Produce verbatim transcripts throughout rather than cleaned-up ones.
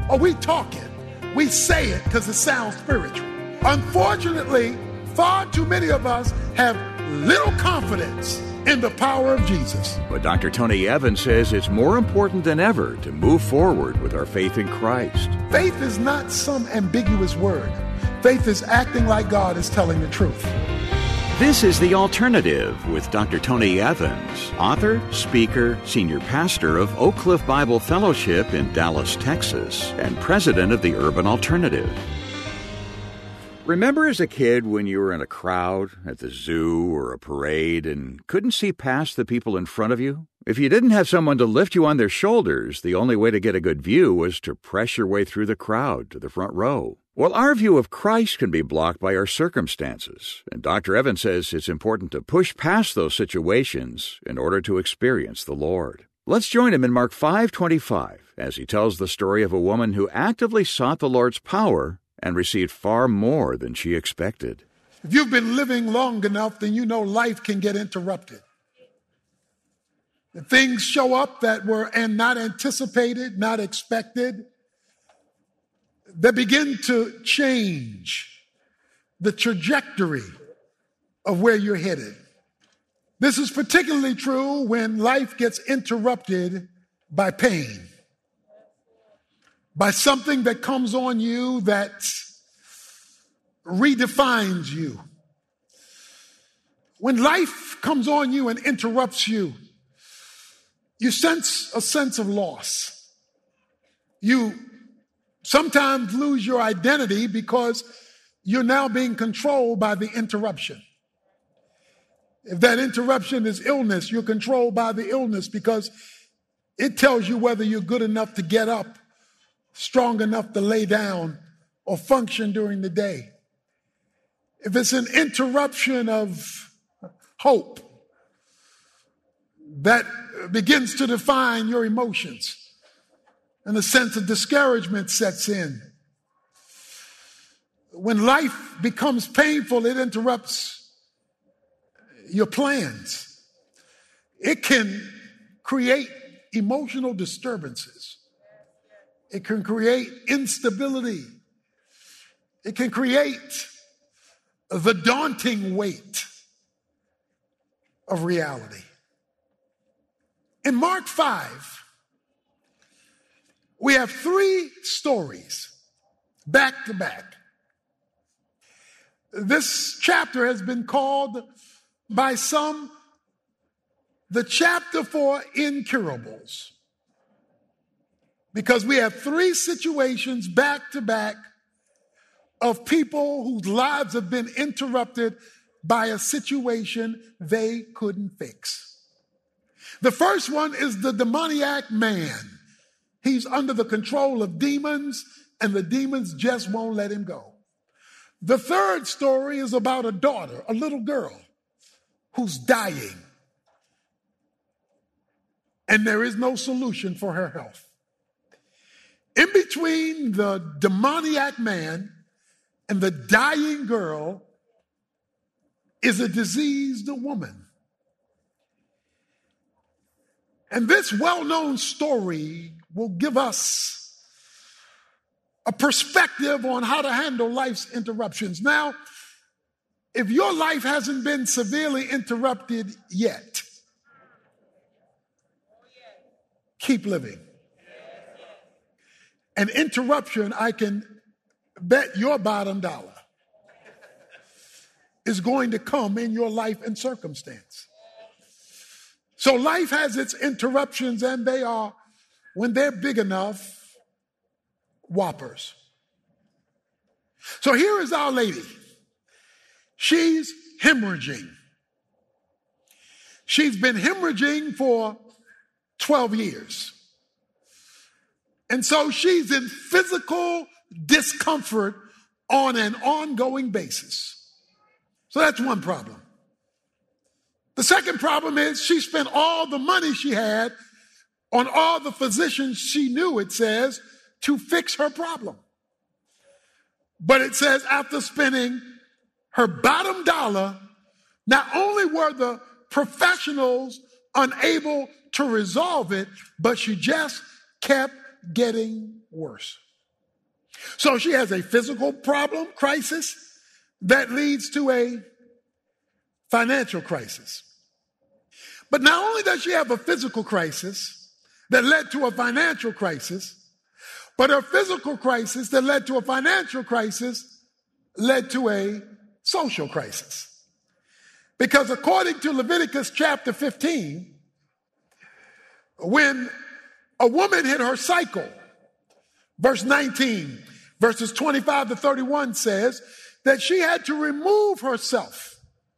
or we talk it, we say it because it sounds spiritual. Unfortunately, far too many of us have little confidence in the power of Jesus. But Doctor Tony Evans says it's more important than ever to move forward with our faith in Christ. Faith is not some ambiguous word. Faith is acting like God is telling the truth. This is The Alternative with Doctor Tony Evans, author, speaker, senior pastor of Oak Cliff Bible Fellowship in Dallas, Texas, and president of the Urban Alternative. Remember as a kid when you were in a crowd at the zoo or a parade and couldn't see past the people in front of you? If you didn't have someone to lift you on their shoulders, the only way to get a good view was to press your way through the crowd to the front row. Well, our view of Christ can be blocked by our circumstances, and Doctor Evans says it's important to push past those situations in order to experience the Lord. Let's join him in Mark five twenty-five as he tells the story of a woman who actively sought the Lord's power and received far more than she expected. If you've been living long enough, then you know life can get interrupted. Things show up that were and not anticipated, not expected, that begin to change the trajectory of where you're headed. This is particularly true when life gets interrupted by pain, by something that comes on you that redefines you. When life comes on you and interrupts you, you sense a sense of loss. You sometimes lose your identity because you're now being controlled by the interruption. If that interruption is illness, you're controlled by the illness because it tells you whether you're good enough to get up, strong enough to lay down, or function during the day. If it's an interruption of hope, that begins to define your emotions, and a sense of discouragement sets in. When life becomes painful, it interrupts your plans. It can create emotional disturbances. It can create instability. It can create the daunting weight of reality. In Mark five, we have three stories back to back. This chapter has been called by some the chapter for incurables, because we have three situations back to back of people whose lives have been interrupted by a situation they couldn't fix. The first one is the demoniac man. He's under the control of demons, and the demons just won't let him go. The third story is about a daughter, a little girl, who's dying, and there is no solution for her health. In between the demoniac man and the dying girl is a diseased woman. And this well-known story will give us a perspective on how to handle life's interruptions. Now, if your life hasn't been severely interrupted yet, keep living. An interruption, I can bet your bottom dollar, is going to come in your life and circumstance. So life has its interruptions, and they are, when they're big enough, whoppers. So here is our lady. She's hemorrhaging. She's been hemorrhaging for twelve years. And so she's in physical discomfort on an ongoing basis. So that's one problem. The second problem is she spent all the money she had on all the physicians she knew, it says, to fix her problem. But it says after spending her bottom dollar, not only were the professionals unable to resolve it, but she just kept getting worse. So she has a physical problem, crisis, that leads to a financial crisis. But not only does she have a physical crisis that led to a financial crisis, but her physical crisis that led to a financial crisis led to a social crisis. Because according to Leviticus chapter fifteen, when a woman hit her cycle, verse nineteen, verses twenty-five to thirty-one says that she had to remove herself.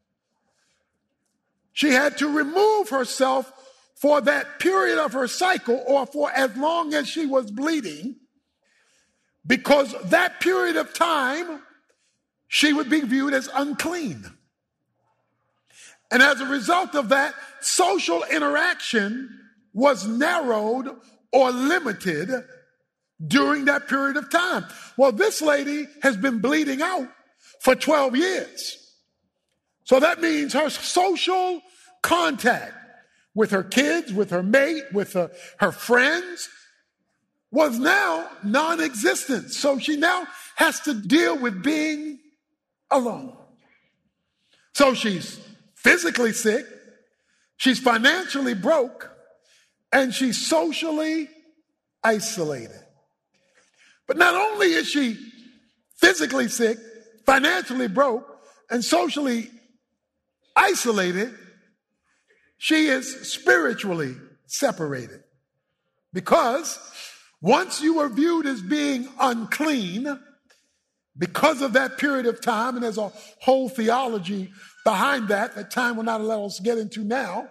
She had to remove herself for that period of her cycle, or for as long as she was bleeding, because that period of time she would be viewed as unclean. And as a result of that, social interaction was narrowed or limited during that period of time. Well, this lady has been bleeding out for twelve years. So that means her social contact with her kids, with her mate, with her, her friends was now non-existent. So she now has to deal with being alone. So she's physically sick, she's financially broke, and she's socially isolated. But not only is she physically sick, financially broke, and socially isolated, she is spiritually separated. Because once you were viewed as being unclean, because of that period of time, and there's a whole theology behind that that time will not allow us to get into now,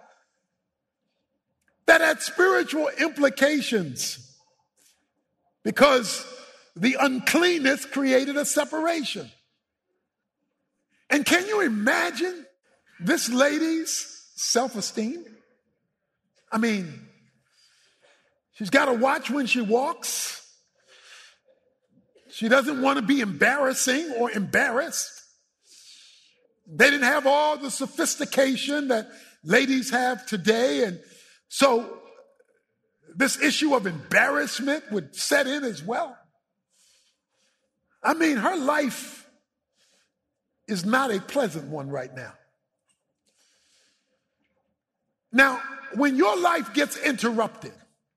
that had spiritual implications, because the uncleanness created a separation. And can you imagine this lady's self-esteem? I mean, she's got to watch when she walks. She doesn't want to be embarrassing or embarrassed. They didn't have all the sophistication that ladies have today. And so this issue of embarrassment would set in as well. I mean, her life is not a pleasant one right now. Now, when your life gets interrupted,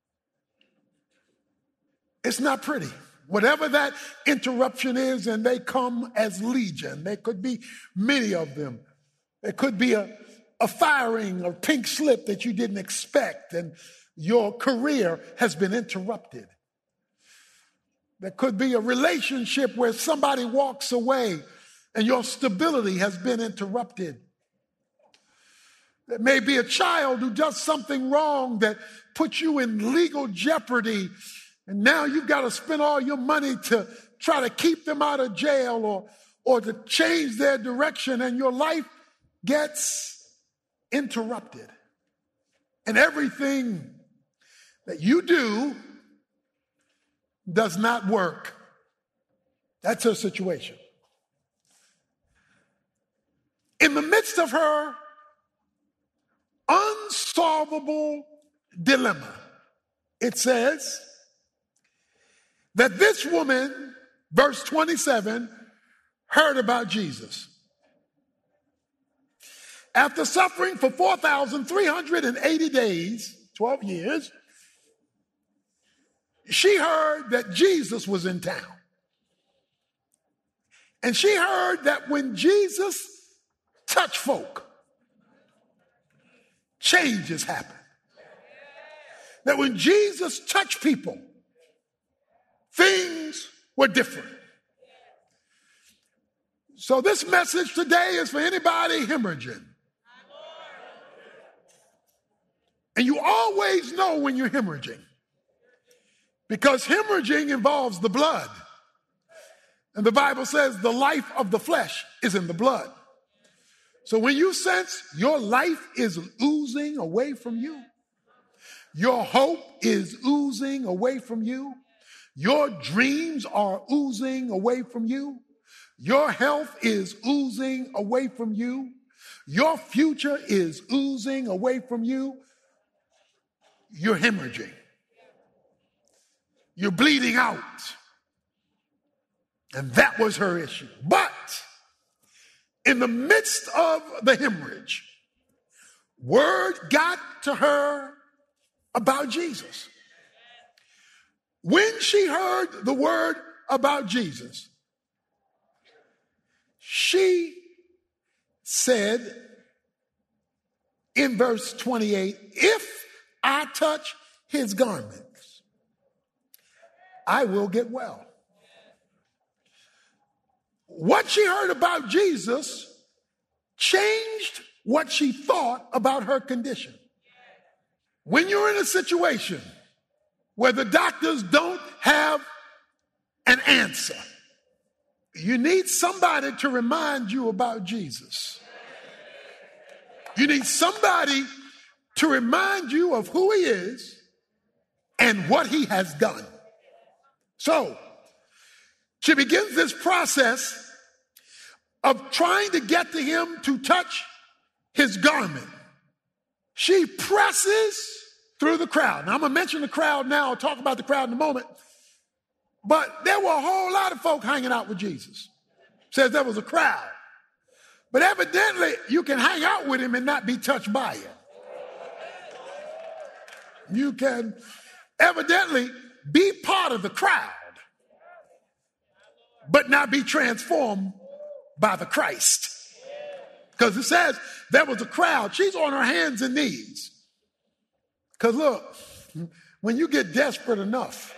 it's not pretty. Whatever that interruption is, and they come as legion. There could be many of them. There could be a, a firing, a pink slip that you didn't expect, and your career has been interrupted. There could be a relationship where somebody walks away and your stability has been interrupted. There may be a child who does something wrong that puts you in legal jeopardy, and now you've got to spend all your money to try to keep them out of jail or, or to change their direction, and your life gets interrupted. And everything that you do does not work. That's her situation. In the midst of her unsolvable dilemma, it says that this woman, verse twenty-seven, heard about Jesus. After suffering for four thousand three hundred eighty days, twelve years, she heard that Jesus was in town. And she heard that when Jesus touched folk, changes happen. That when Jesus touched people, things were different. So this message today is for anybody hemorrhaging. And you always know when you're hemorrhaging, because hemorrhaging involves the blood. And the Bible says the life of the flesh is in the blood. So when you sense your life is oozing away from you, your hope is oozing away from you, your dreams are oozing away from you, your health is oozing away from you, your future is oozing away from you, you're hemorrhaging. You're bleeding out. And that was her issue. But in the midst of the hemorrhage, word got to her about Jesus. When she heard the word about Jesus, she said in verse twenty-eight, if I touch his garments, I will get well. What she heard about Jesus changed what she thought about her condition. When you're in a situation where the doctors don't have an answer, you need somebody to remind you about Jesus. You need somebody to remind you of who he is and what he has done. So, she begins this process of trying to get to him to touch his garment. She presses through the crowd. Now, I'm going to mention the crowd now. I'll talk about the crowd in a moment. But there were a whole lot of folk hanging out with Jesus. Says there was a crowd. But evidently, you can hang out with him and not be touched by him. You can evidently be part of the crowd, but not be transformed by the Christ. Because it says there was a crowd. She's on her hands and knees. Because look, when you get desperate enough,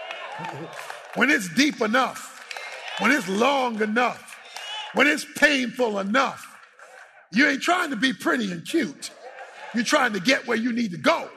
when it's deep enough, when it's long enough, when it's painful enough, you ain't trying to be pretty and cute. You're trying to get where you need to go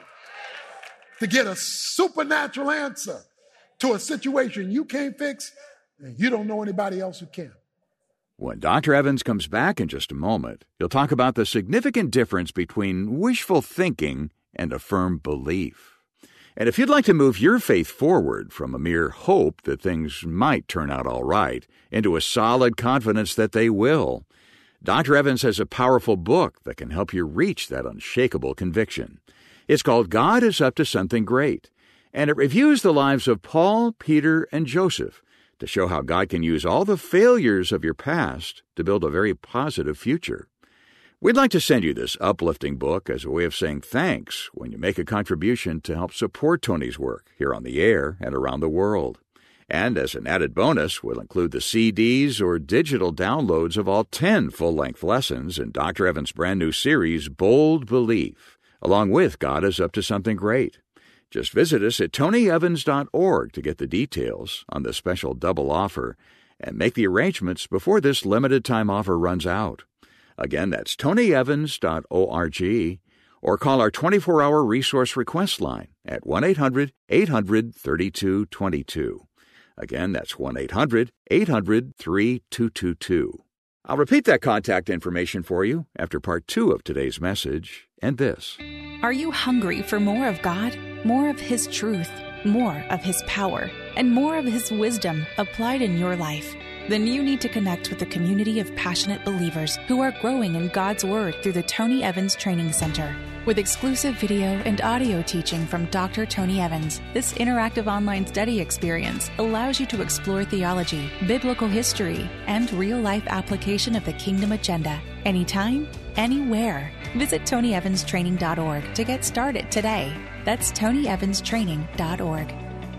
to get a supernatural answer to a situation you can't fix, and you don't know anybody else who can. When Doctor Evans comes back in just a moment, he'll talk about the significant difference between wishful thinking and a firm belief. And if you'd like to move your faith forward from a mere hope that things might turn out all right into a solid confidence that they will, Doctor Evans has a powerful book that can help you reach that unshakable conviction. It's called God is Up to Something Great, and it reviews the lives of Paul, Peter, and Joseph to show how God can use all the failures of your past to build a very positive future. We'd like to send you this uplifting book as a way of saying thanks when you make a contribution to help support Tony's work here on the air and around the world. And as an added bonus, we'll include the C Ds or digital downloads of all ten full-length lessons in Doctor Evans' brand new series, Bold Belief, along with God is Up to Something Great. Just visit us at tony evans dot org to get the details on the special double offer and make the arrangements before this limited-time offer runs out. Again, that's tony evans dot org, or call our twenty-four hour resource request line at one eight hundred eight hundred thirty-two twenty-two. Again, that's one eight hundred eight hundred thirty-two twenty-two. I'll repeat that contact information for you after part two of today's message and this. Are you hungry for more of God, more of His truth, more of His power, and more of His wisdom applied in your life? Then you need to connect with a community of passionate believers who are growing in God's Word through the Tony Evans Training Center. With exclusive video and audio teaching from Doctor Tony Evans, this interactive online study experience allows you to explore theology, biblical history, and real-life application of the kingdom agenda anytime, anywhere. Visit tony evans training dot org to get started today. That's tony evans training dot org.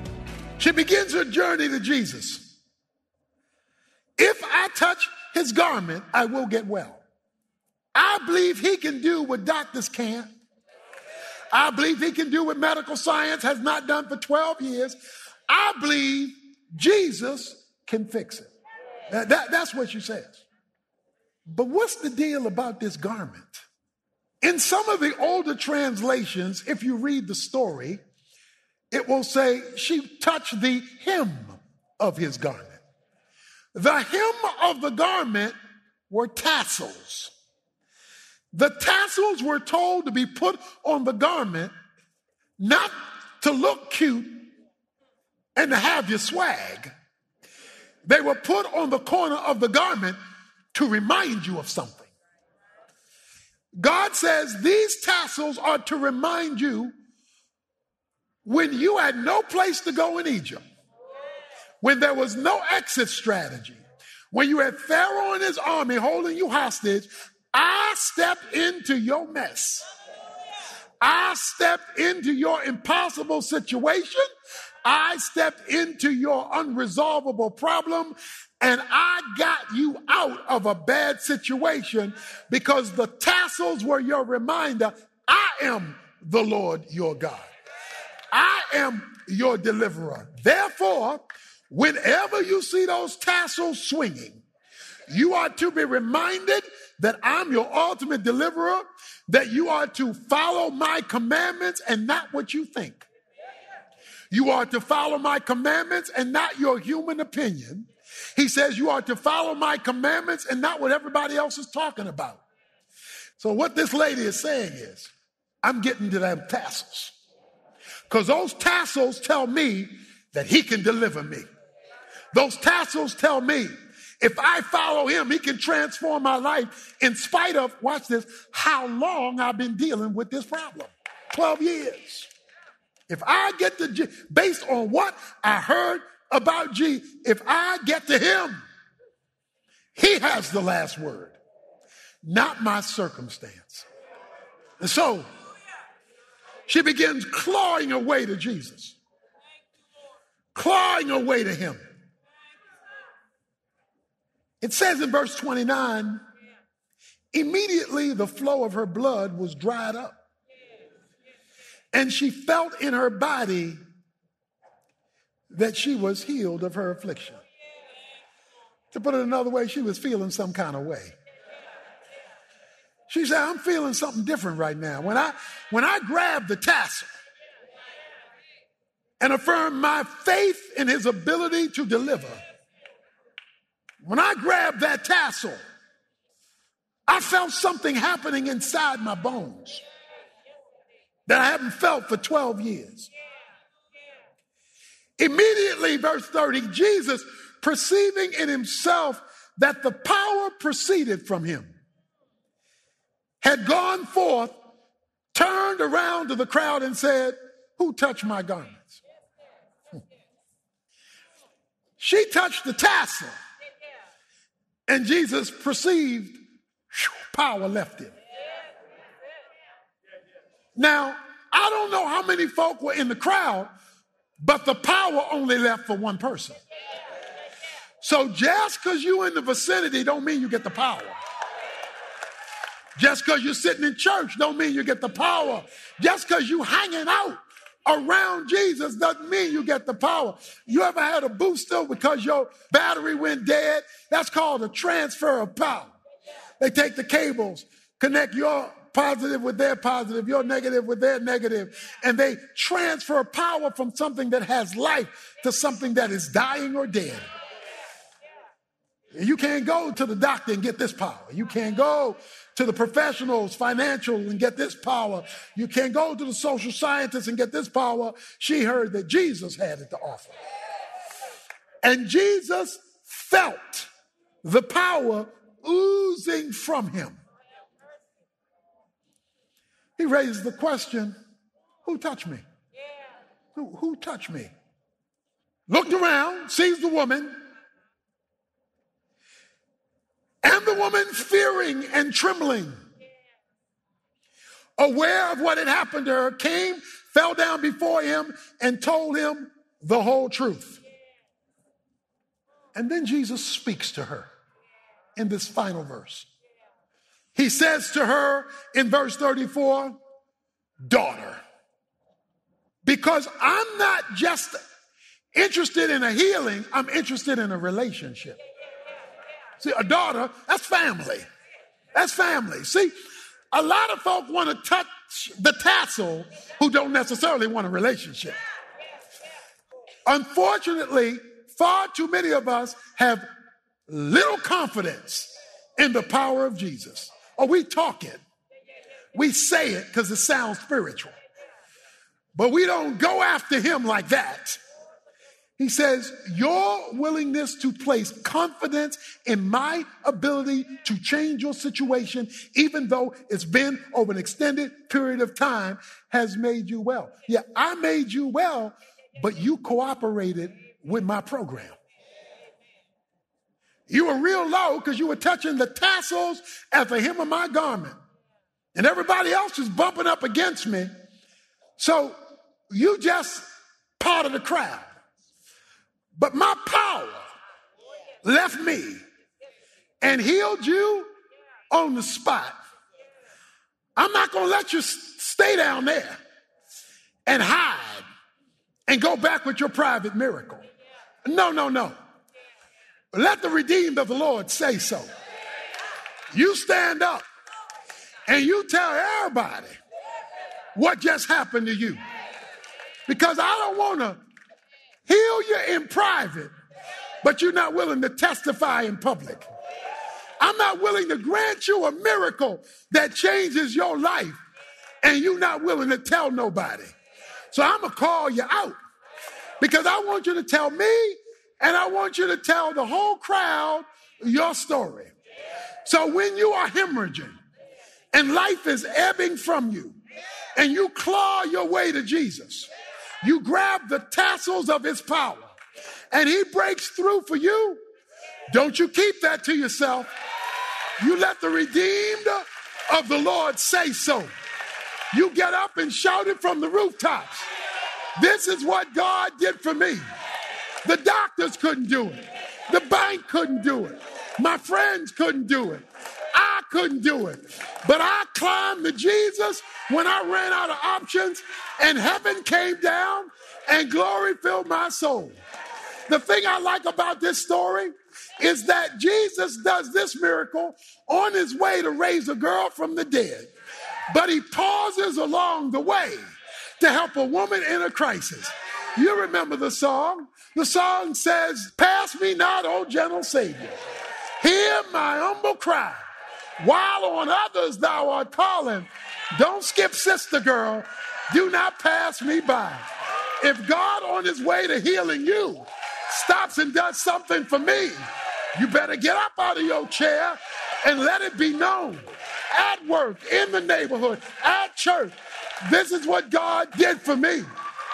She begins her journey to Jesus. If I touch his garment, I will get well. I believe he can do what doctors can't. I believe he can do what medical science has not done for twelve years. I believe Jesus can fix it. That, that, that's what she says. But what's the deal about this garment? In some of the older translations, if you read the story, it will say she touched the hem of his garment. The hem of the garment were tassels. The tassels were told to be put on the garment not to look cute and to have your swag. They were put on the corner of the garment to remind you of something. God says these tassels are to remind you when you had no place to go in Egypt, when there was no exit strategy, when you had Pharaoh and his army holding you hostage, I stepped into your mess. I stepped into your impossible situation. I stepped into your unresolvable problem, and I got you out of a bad situation because the tassels were your reminder. I am the Lord your God. I am your deliverer. Therefore, whenever you see those tassels swinging, you are to be reminded that I'm your ultimate deliverer, that you are to follow my commandments and not what you think. You are to follow my commandments and not your human opinion. He says you are to follow my commandments and not what everybody else is talking about. So what this lady is saying is, I'm getting to them tassels, because those tassels tell me that he can deliver me. Those tassels tell me if I follow him, he can transform my life in spite of, watch this, how long I've been dealing with this problem. twelve years. If I get to, G, based on what I heard about G, if I get to him, he has the last word, not my circumstance. And so she begins clawing her way to Jesus, clawing her way to him. It says in verse twenty-nine, immediately the flow of her blood was dried up, and she felt in her body that she was healed of her affliction. To put it another way, she was feeling some kind of way. She said, I'm feeling something different right now. When I, when I grabbed the tassel and affirmed my faith in his ability to deliver, when I grabbed that tassel, I felt something happening inside my bones that I haven't felt for twelve years. Immediately, verse thirty, Jesus, perceiving in himself that the power proceeded from him, had gone forth, turned around to the crowd and said, who touched my garments? She touched the tassel, and Jesus perceived power left him. Now, I don't know how many folk were in the crowd, but the power only left for one person. So just because you're in the vicinity don't mean you get the power. Just because you're sitting in church don't mean you get the power. Just because you're hanging out around Jesus doesn't mean you get the power. You ever had a booster because your battery went dead? That's called a transfer of power. They take the cables, connect your positive with their positive, your negative with their negative, and they transfer power from something that has life to something that is dying or dead. You can't go to the doctor and get this power. You can't go to the professionals, financial, and get this power. You can't go to the social scientists and get this power. She heard that Jesus had it to offer. And Jesus felt the power oozing from him. He raised the question, who touched me? Who, who touched me? Looked around, sees the woman, and the woman fearing and trembling, aware of what had happened to her, came, fell down before him, and told him the whole truth. And then Jesus speaks to her in this final verse. He says to her in verse thirty-four, daughter, because I'm not just interested in a healing, I'm interested in a relationship. See, a daughter, that's family. That's family. See, a lot of folk want to touch the tassel who don't necessarily want a relationship. Unfortunately, far too many of us have little confidence in the power of Jesus. Or we talk it. We say it because it sounds spiritual. But we don't go after him like that. He says, your willingness to place confidence in my ability to change your situation, even though it's been over an extended period of time, has made you well. Yeah, I made you well, but you cooperated with my program. You were real low because you were touching the tassels at the hem of my garment. And everybody else was bumping up against me. So you just part of the crowd. But my power left me and healed you on the spot. I'm not going to let you stay down there and hide and go back with your private miracle. No, no, no. Let the redeemed of the Lord say so. You stand up and you tell everybody what just happened to you. Because I don't want to heal you in private, but you're not willing to testify in public. I'm not willing to grant you a miracle that changes your life, and you're not willing to tell nobody. So I'm going to call you out because I want you to tell me, and I want you to tell the whole crowd your story. So when you are hemorrhaging and life is ebbing from you, and you claw your way to Jesus, you grab the tassels of his power, and he breaks through for you. Don't you keep that to yourself. You let the redeemed of the Lord say so. You get up and shout it from the rooftops. This is what God did for me. The doctors couldn't do it. The bank couldn't do it. My friends couldn't do it. I couldn't do it. But I climbed to Jesus when I ran out of options, and heaven came down and glory filled my soul. The thing I like about this story is that Jesus does this miracle on his way to raise a girl from the dead. But he pauses along the way to help a woman in a crisis. You remember the song? The song says, "Pass me not, O gentle Savior. Hear my humble cry. While on others thou art calling, don't skip, sister girl. Do not pass me by." If God on his way to healing you stops and does something for me, you better get up out of your chair and let it be known. At work, in the neighborhood, at church, this is what God did for me.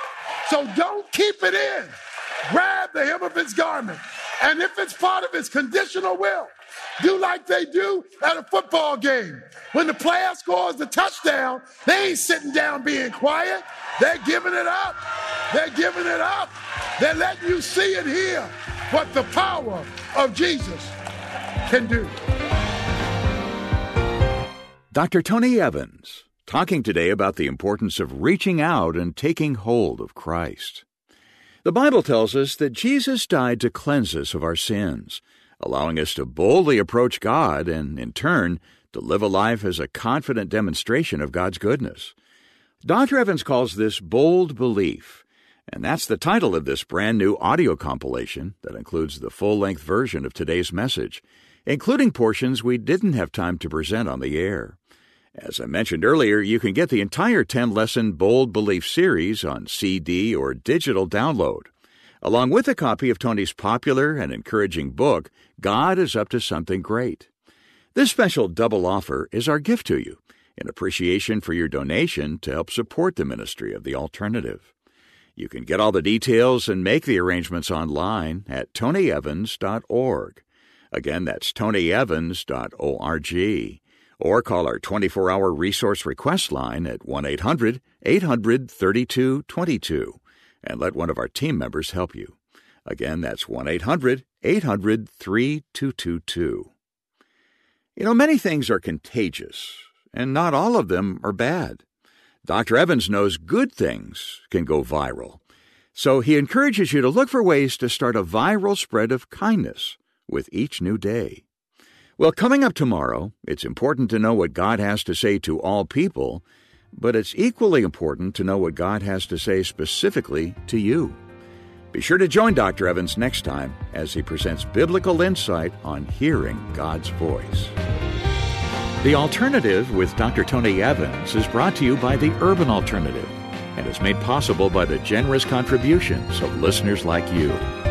So don't keep it in. Grab the hem of his garment. And if it's part of his conditional will, do like they do at a football game. When the player scores the touchdown, they ain't sitting down being quiet. They're giving it up. They're giving it up. They're letting you see and hear what the power of Jesus can do. Doctor Tony Evans, talking today about the importance of reaching out and taking hold of Christ. The Bible tells us that Jesus died to cleanse us of our sins, allowing us to boldly approach God and, in turn, to live a life as a confident demonstration of God's goodness. Doctor Evans calls this bold belief, and that's the title of this brand new audio compilation that includes the full-length version of today's message, including portions we didn't have time to present on the air. As I mentioned earlier, you can get the entire ten-lesson Bold Belief series on C D or digital download, along with a copy of Tony's popular and encouraging book, God is Up to Something Great. This special double offer is our gift to you, in appreciation for your donation to help support the ministry of The Alternative. You can get all the details and make the arrangements online at tony evans dot org. Again, that's tony evans dot org. Or call our twenty-four hour resource request line at one eight hundred eight hundred thirty-two twenty-two and let one of our team members help you. Again, that's one eight hundred eight hundred thirty-two twenty-two. You know, many things are contagious, and not all of them are bad. Doctor Evans knows good things can go viral, so he encourages you to look for ways to start a viral spread of kindness with each new day. Well, coming up tomorrow, it's important to know what God has to say to all people, but it's equally important to know what God has to say specifically to you. Be sure to join Doctor Evans next time as he presents biblical insight on hearing God's voice. The Alternative with Doctor Tony Evans is brought to you by the Urban Alternative and is made possible by the generous contributions of listeners like you.